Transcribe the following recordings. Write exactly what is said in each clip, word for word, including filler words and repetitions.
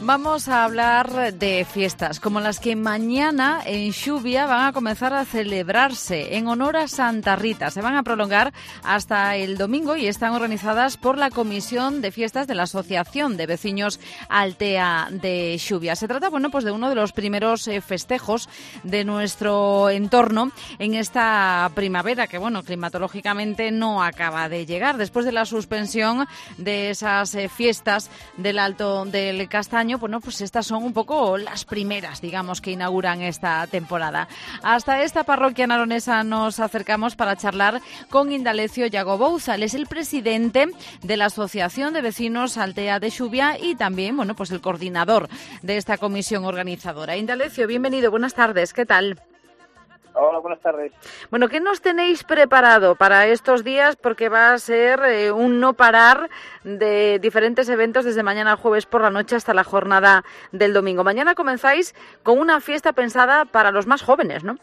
Vamos a hablar de fiestas, como las que mañana en Xuvia van a comenzar a celebrarse en honor a Santa Rita. Se van a prolongar hasta el domingo y están organizadas por la Comisión de Fiestas de la Asociación de Vecinos Altea de Xuvia. Se trata, bueno, pues de uno de los primeros eh, festejos de nuestro entorno en esta primavera, que, bueno, climatológicamente no acaba de llegar. Después de la suspensión de esas eh, fiestas del Alto del Castaño, bueno, pues estas son un poco las primeras, digamos, que inauguran esta temporada. Hasta esta parroquia naronesa nos acercamos para charlar con Indalecio Yago Bouza. Él es el presidente de la Asociación de Vecinos Altea de Xuvia y también, bueno, pues el coordinador de esta comisión organizadora. Indalecio, bienvenido, buenas tardes, ¿qué tal? Hola, buenas tardes. Bueno, ¿qué nos tenéis preparado para estos días? Porque va a ser eh, un no parar de diferentes eventos desde mañana jueves por la noche hasta la jornada del domingo. Mañana comenzáis con una fiesta pensada para los más jóvenes, ¿no?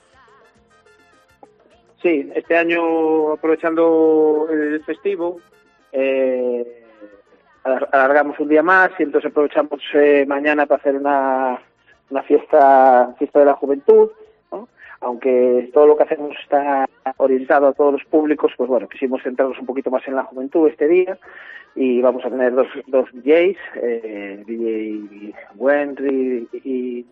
Sí, este año, aprovechando el festivo, eh, alargamos un día más y entonces aprovechamos eh, mañana para hacer una, una fiesta, fiesta de la juventud, ¿no? Aunque todo lo que hacemos está orientado a todos los públicos, pues bueno, quisimos centrarnos un poquito más en la juventud este día y vamos a tener dos, dos D Js, eh, D J Wenry y,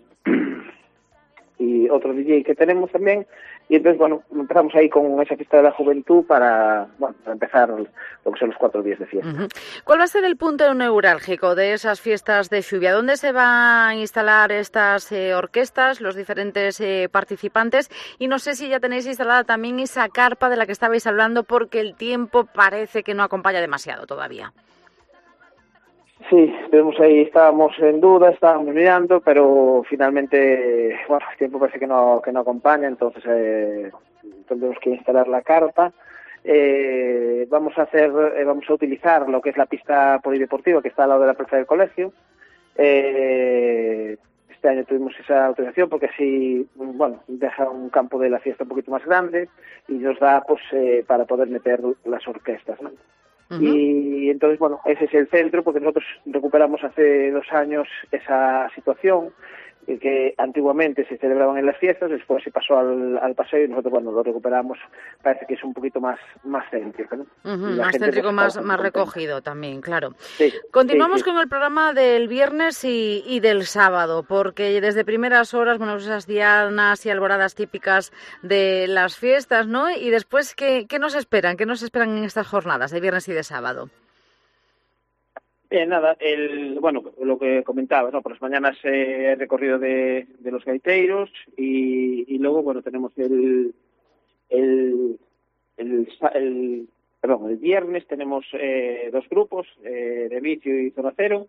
y otro D J que tenemos también. Y entonces, bueno, empezamos ahí con esa fiesta de la juventud para, bueno, para empezar lo que son los cuatro días de fiesta. Uh-huh. ¿Cuál va a ser el punto neurálgico de esas fiestas de Xuvia? ¿Dónde se van a instalar estas eh, orquestas, los diferentes eh, participantes? Y no sé si ya tenéis instalada también esa carpa de la que estabais hablando, porque el tiempo parece que no acompaña demasiado todavía. Sí, tenemos ahí, estábamos en duda, estábamos mirando, pero finalmente, bueno, el tiempo parece que no que no acompaña, entonces eh, tendremos que instalar la carpa. Eh, vamos a hacer, eh, vamos a utilizar lo que es la pista polideportiva que está al lado de la plaza del colegio. Eh, este año tuvimos esa autorización porque así, bueno, deja un campo de la fiesta un poquito más grande y nos da, pues, eh, para poder meter las orquestas, ¿no? Uh-huh. Y entonces, bueno, ese es el centro, porque nosotros recuperamos hace dos años esa situación que antiguamente se celebraban en las fiestas, después se pasó al, al paseo y nosotros, bueno, lo recuperamos, parece que es un poquito más más céntrico, ¿no? Uh-huh, más céntrico, más, más recogido también, claro. Sí, Continuamos sí, sí. con el programa del viernes y, y del sábado, porque desde primeras horas, bueno, esas dianas y alboradas típicas de las fiestas, ¿no? Y después, ¿qué, qué nos esperan? ¿Qué nos esperan en estas jornadas de viernes y de sábado? Eh, nada, el, bueno, lo que comentaba, ¿no? Por las mañanas eh, el recorrido de, de los gaiteiros y, y luego, bueno, tenemos el, el, el, el, perdón, el viernes tenemos eh, dos grupos, eh, de vicio y zona cero.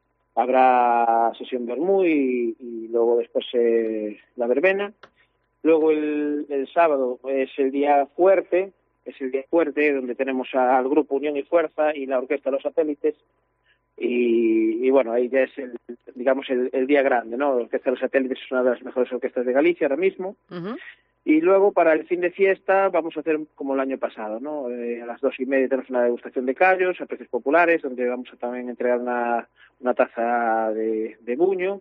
Habrá sesión vermú y, y luego después eh, la verbena. Luego el, el sábado es el día fuerte, es el día fuerte donde tenemos al grupo Unión y Fuerza y la orquesta Los Satélites. Y, y bueno, ahí ya es el, digamos, el, el día grande, ¿no? La Orquesta de los Satélites es una de las mejores orquestas de Galicia ahora mismo. Uh-huh. Y luego para el fin de fiesta vamos a hacer como el año pasado, ¿no? Eh, a las dos y media tenemos una degustación de callos a precios populares, donde vamos a también entregar una, una taza de, de buño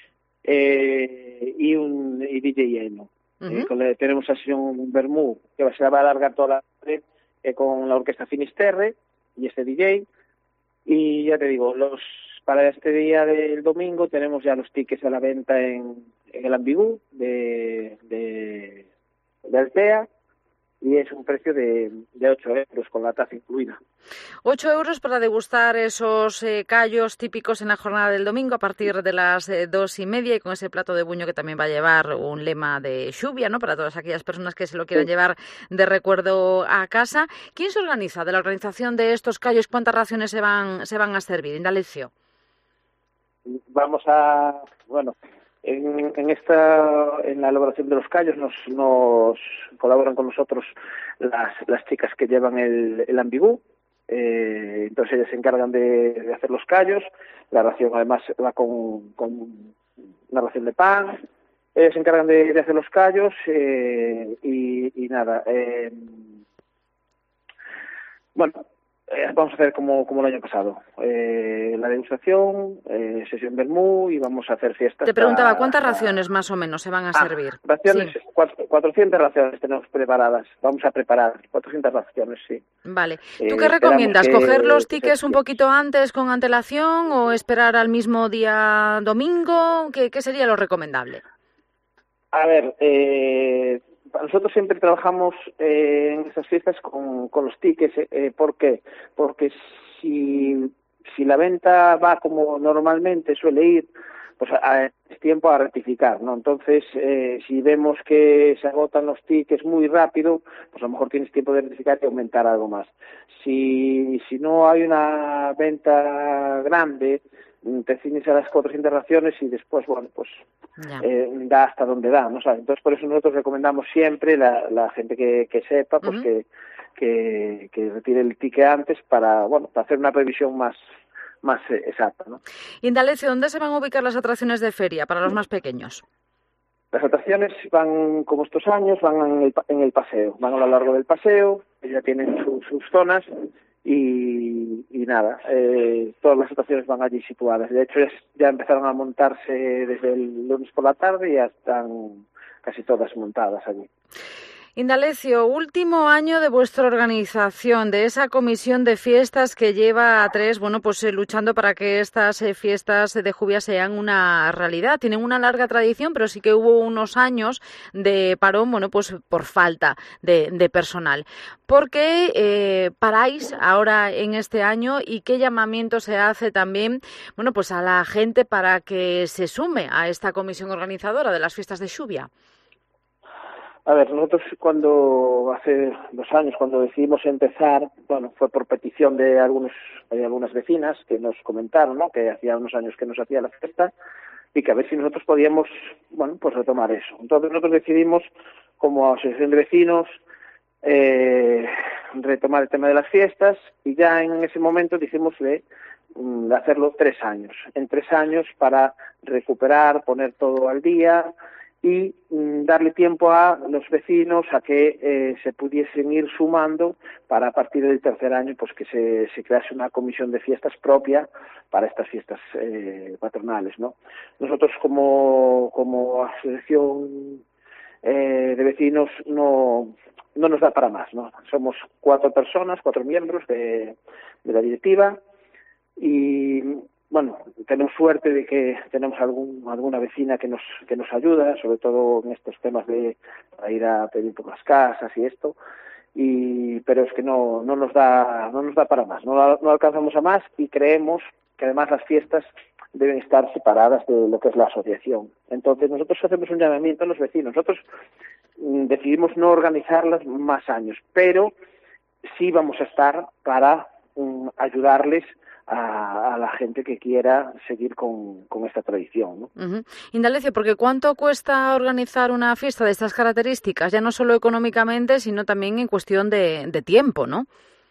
eh, y un y D J lleno. Uh-huh. Eh, con la, tenemos la sesión vermú, que se va a alargar toda la tarde eh, con la Orquesta Finisterre y este D J. Y ya te digo, los para este día del domingo tenemos ya los tickets a la venta en, en el Ambigú de, de, de Altea y es un precio de, de ocho euros con la taza incluida. ocho euros para degustar esos eh, callos típicos en la jornada del domingo a partir de las eh, dos y media y con ese plato de buño que también va a llevar un lema de Xuvia, ¿no? Para todas aquellas personas que se lo quieran sí. llevar de recuerdo a casa. ¿Quién se organiza de la organización de estos callos? ¿Cuántas raciones se van se van a servir? Indalecio. Vamos a, bueno, en, en esta, en la elaboración de los callos nos, nos colaboran con nosotros las, las chicas que llevan el, el ambigú. Eh, entonces ellas se encargan de, de hacer los callos. La ración además va con, con una ración de pan. Ellas se encargan de, de hacer los callos eh, y, y nada. Eh, bueno, eh, vamos a hacer como, como el año pasado. Eh, la degustación, eh, sesión vermú y vamos a hacer fiestas. Te preguntaba, hasta, ¿cuántas hasta... raciones más o menos se van a ah, servir? Raciones, sí. cuatro, cuatrocientas raciones tenemos preparadas. Vamos a preparar cuatrocientas raciones, sí. Vale. ¿Tú Eh, qué recomiendas? que, ¿Coger los que tickets se... un poquito antes con antelación o esperar al mismo día domingo? ¿Qué, qué sería lo recomendable? A ver, eh, nosotros siempre trabajamos eh, en esas fiestas con, con los tickets. Eh, ¿Por qué? Porque si, si la venta va como normalmente suele ir, pues a, es tiempo a rectificar, ¿no? Entonces, eh, si vemos que se agotan los tickets muy rápido, pues a lo mejor tienes tiempo de rectificar y aumentar algo más. Si, si no hay una venta grande, te ciñes a las cuatrocientas raciones y después, bueno, pues eh, da hasta donde da, ¿no? O sea, entonces, por eso nosotros recomendamos siempre, la, la gente que, que sepa, pues uh-huh. que, que, que retire el ticket antes para, bueno, para hacer una previsión más más exacta, ¿no? Y en Indalecio, ¿dónde se van a ubicar las atracciones de feria para los más pequeños? Las atracciones van, como estos años, van en el, en el paseo, van a lo largo del paseo, ya tienen su, sus zonas y, y nada, eh, todas las atracciones van allí situadas. De hecho, ya, ya empezaron a montarse desde el lunes por la tarde y ya están casi todas montadas allí. Indalecio, último año de vuestra organización, de esa comisión de fiestas que lleva a tres, bueno, pues eh, luchando para que estas eh, fiestas de Jubia sean una realidad. Tienen una larga tradición, pero sí que hubo unos años de parón, bueno, pues por falta de, de personal. ¿Por qué eh, paráis ahora en este año y qué llamamiento se hace también, bueno, pues a la gente para que se sume a esta comisión organizadora de las fiestas de Xubia? A ver, nosotros cuando hace dos años, cuando decidimos empezar, bueno, fue por petición de algunos de algunas vecinas que nos comentaron, ¿no?, que hacía unos años que nos hacía la fiesta y que a ver si nosotros podíamos, bueno, pues retomar eso. Entonces nosotros decidimos, como asociación de vecinos, eh, retomar el tema de las fiestas y ya en ese momento dijimos de, de hacerlo tres años. En tres años para recuperar, poner todo al día y mm, darle tiempo a los vecinos a que eh, se pudiesen ir sumando para a partir del tercer año pues que se, se crease una comisión de fiestas propia para estas fiestas eh, patronales, ¿no? Nosotros como, como asociación eh, de vecinos no, no nos da para más, ¿no? Somos cuatro personas, cuatro miembros de, de la directiva y bueno, tenemos suerte de que tenemos algún, alguna vecina que nos que nos ayuda, sobre todo en estos temas de para ir a pedir por las casas y esto, y pero es que no no nos da no nos da para más, no, no alcanzamos a más y creemos que además las fiestas deben estar separadas de lo que es la asociación. Entonces nosotros hacemos un llamamiento a los vecinos. Nosotros mm, decidimos no organizarlas más años, pero sí vamos a estar para mm, ayudarles A, a la gente que quiera seguir con, con esta tradición, ¿no? Uh-huh. Indalecio, porque ¿cuánto cuesta organizar una fiesta de estas características? Ya no solo económicamente, sino también en cuestión de, de tiempo, ¿no?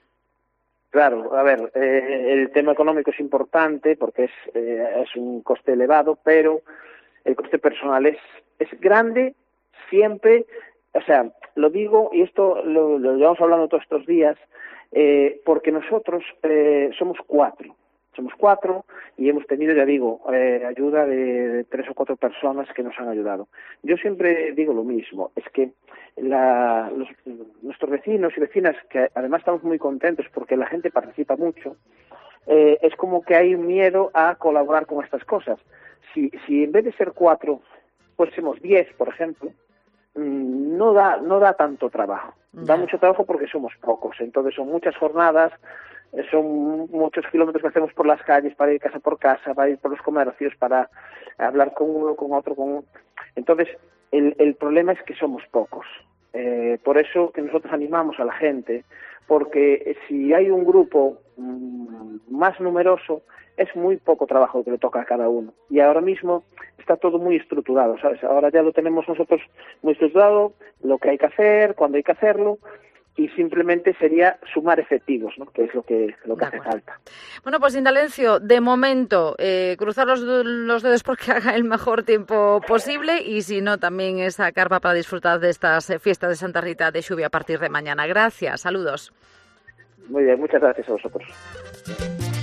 Claro, a ver, eh, el tema económico es importante porque es, eh, es un coste elevado, pero el coste personal es, es grande siempre, o sea, lo digo, y esto lo, lo llevamos hablando todos estos días, Eh, porque nosotros eh, somos cuatro, somos cuatro y hemos tenido, ya digo, eh, ayuda de, de tres o cuatro personas que nos han ayudado. Yo siempre digo lo mismo, es que la, los, nuestros vecinos y vecinas, que además estamos muy contentos porque la gente participa mucho, eh, es como que hay miedo a colaborar con estas cosas. Si, si en vez de ser cuatro, fuésemos diez, por ejemplo, no da no da tanto trabajo, da mucho trabajo porque somos pocos, entonces son muchas jornadas, son muchos kilómetros que hacemos por las calles para ir casa por casa, para ir por los comercios, para hablar con uno, con otro, con entonces el, el problema es que somos pocos, eh, por eso que nosotros animamos a la gente, porque si hay un grupo mmm, más numeroso, es muy poco trabajo que le toca a cada uno. Y ahora mismo está todo muy estructurado, ¿sabes? Ahora ya lo tenemos nosotros muy estructurado, lo que hay que hacer, cuándo hay que hacerlo, y simplemente sería sumar efectivos, ¿no?, que es lo que lo que hace falta. Bueno, pues Indalecio, de momento, eh, cruzar los, los dedos porque haga el mejor tiempo posible y si no, también esa carpa para disfrutar de estas fiestas de Santa Rita de Xubia a partir de mañana. Gracias, saludos. Muy bien, muchas gracias a vosotros.